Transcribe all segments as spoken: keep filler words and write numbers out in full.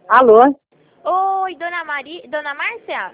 Alô? Oi, dona Maria, dona Márcia?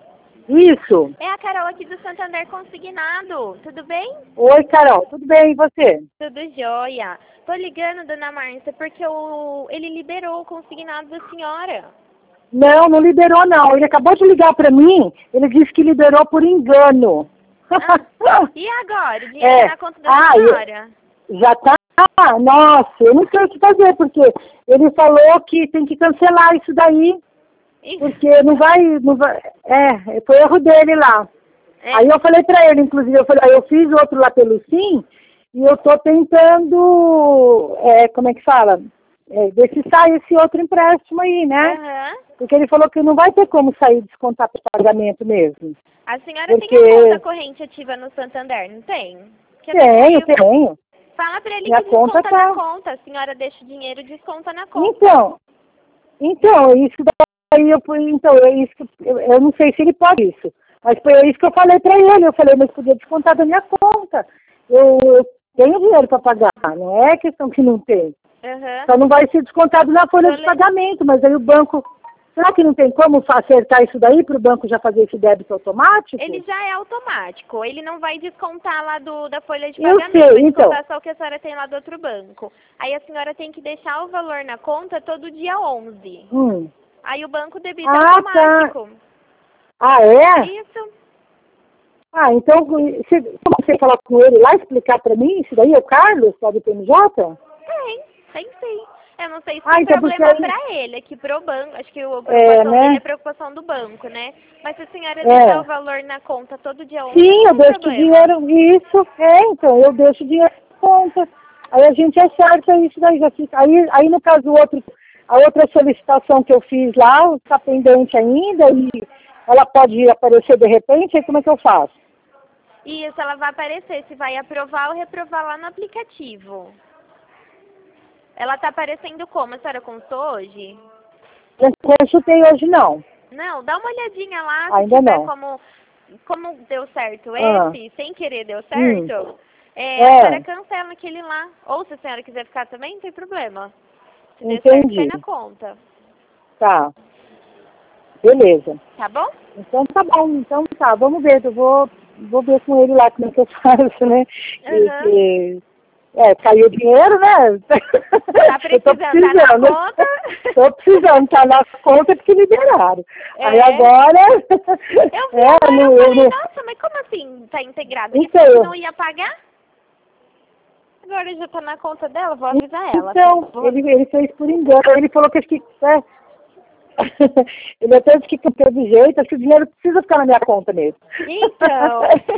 Isso. É a Carol aqui do Santander Consignado. Tudo bem? Oi, Carol. Tudo bem? E você? Tudo jóia. Tô ligando, dona Márcia, porque o, ele liberou o consignado da senhora. Não, não liberou não. Ele acabou de ligar para mim. Ele disse que liberou por engano. Ah, e agora? O dinheiro É. na conta da Ah, senhora? eu- já tá. Nossa, eu não sei o que fazer, porque ele falou que tem que cancelar isso daí, Ih, porque não vai, não vai. É, foi erro dele lá. é, Aí eu falei pra ele, inclusive, eu falei, eu fiz outro lá pelo Sim, e eu tô tentando, é, como é que fala? É, ver se sai esse outro empréstimo aí, né? aham. Porque ele falou que não vai ter como sair descontar pro pagamento mesmo. A senhora Porque tem a conta corrente ativa no Santander, não tem? Que até tenho, caiu. tenho. Fala pra ele Minha que conta desconta tá. na conta. A senhora deixa o dinheiro e desconta na conta. Então, então, é isso daí eu fui, então, é isso que eu, eu não sei se ele pode isso. Mas foi isso que eu falei pra ele. Eu falei, mas podia descontar da minha conta. Eu, eu tenho dinheiro para pagar, não é questão que não tem. Aham. Só não vai ser descontado na folha Eu de le- pagamento, mas aí o banco. Será que não tem como acertar isso daí para o banco já fazer esse débito automático? Ele já é automático. Ele não vai descontar lá do, da folha de Eu pagamento. sei, Vai então. descontar só o que a senhora tem lá do outro banco. Aí a senhora tem que deixar o valor na conta todo dia onze. Hum. Aí o banco debita Ah, automático. Ah, é? Isso. Ah, então você, você falar com ele lá, explicar para mim, isso daí é o Carlos, lá do P M J? Tem, tem sim. Eu não sei se Ah, tem então porque problema aí- pra ele, aqui pro banco. Acho que a É, preocupação né? dele é a preocupação do banco, né? Mas se a senhora É. deixar o valor na conta todo dia onze, Sim, não eu tem deixo o problema. dinheiro, isso, é, então, eu deixo o dinheiro na conta. Aí a gente acerta isso daí, já fica. Aí, aí no caso, o outro, a outra solicitação que eu fiz lá, está pendente ainda, e ela pode aparecer de repente, aí como é que eu faço? Isso, ela vai aparecer se vai aprovar ou reprovar lá no aplicativo. Ela tá aparecendo como? A senhora contou hoje? Eu não consultei hoje não, Não, dá uma olhadinha lá, se ainda tiver não. como, como deu certo Ah. esse, sem querer deu Hum. certo, é, É. a senhora cancela aquele lá. Ou se a senhora quiser ficar também, não tem problema. Se der certo, Entendi. cai na conta. Tá, beleza. Tá bom? Então tá bom, então tá, vamos ver, eu vou, vou ver com ele lá como é que eu faço, né? Que- Aham. que- é, caiu o dinheiro, né? Tá Eu tô precisando, tá na conta? Tô precisando, tá na conta porque liberaram. É. Aí agora... Eu vi é, agora, não, eu eu falei, não- nossa, mas como assim tá integrado? Ele Então, falou que eu- não ia pagar? Agora já tá na conta dela, vou avisar ela. Então, Vou- ele, ele fez por engano, ele falou que acho que... é, ele até disse que teve jeito, acho que o dinheiro precisa ficar na minha conta mesmo. Então.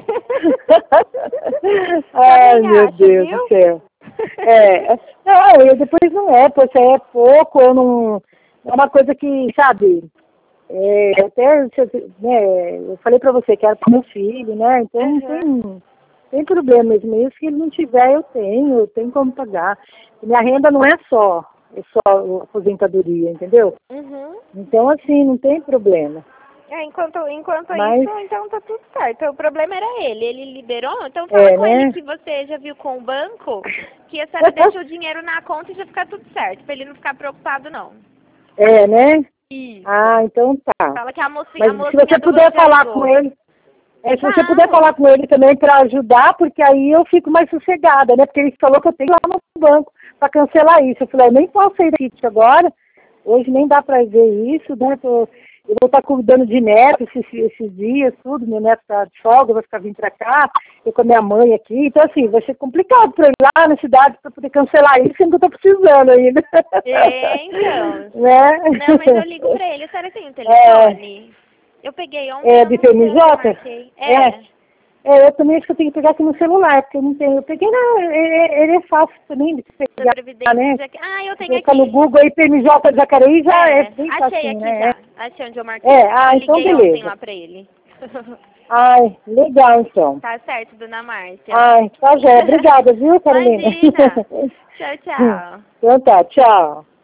Ai, Também meu acho, Deus viu? do céu. É, não, eu depois não é, pô, isso aí é pouco, eu não... É uma coisa que, sabe, é, até, né, eu falei pra você que era pro meu filho, né, então não Aham. tem, tem problema mesmo, mesmo se ele não tiver, eu tenho, eu tenho como pagar. Minha renda não é só, é só aposentadoria, entendeu? Uhum. Então, assim, não tem problema. É, enquanto, enquanto Mas- isso, então tá tudo certo. O problema era ele. Ele liberou, então fala É, com né? ele que você já viu com o banco, que a senhora deixa o dinheiro na conta e já fica tudo certo, pra ele não ficar preocupado, não. É, né? Isso. Ah, então tá. Fala que a mocinha, a Mas se mocinha você do puder banco já falar ligou. com ele, é, se você Falo. puder falar com ele também para ajudar, porque aí eu fico mais sossegada, né? Porque ele falou que eu tenho que ir lá no banco para cancelar isso. Eu falei, eu nem posso sair daqui agora, hoje nem dá para ver isso, né? Tô, eu vou estar cuidando de neto esses, esses dias, tudo, meu neto está de folga, vai ficar vindo para cá, eu com a minha mãe aqui, então assim, vai ser complicado para eu ir lá na cidade para poder cancelar isso, sendo que eu estou precisando ainda. É, então. Né? Não, mas eu ligo pra ele. A senhora tem um telefone? Eu peguei ontem, É eu de não sei onde eu P M J? marquei. É. É. É, eu também acho que eu tenho que pegar aqui no celular, porque eu não tenho. Eu peguei, não, ele, ele é fácil também de Da pegar, Previdência. né? Jaque- Ah, eu tenho Colocar aqui. no Google aí, P M J de Jacareí já é, É, bem achei fácil, aqui né? já. Achei onde eu marquei. É, ah, eu então liguei ontem beleza. lá pra ele. Ai, legal então. Tá certo, dona Márcia. Ai, tá já. Obrigada, viu, Carolina? Imagina. Tchau, tchau. Então tá, tchau.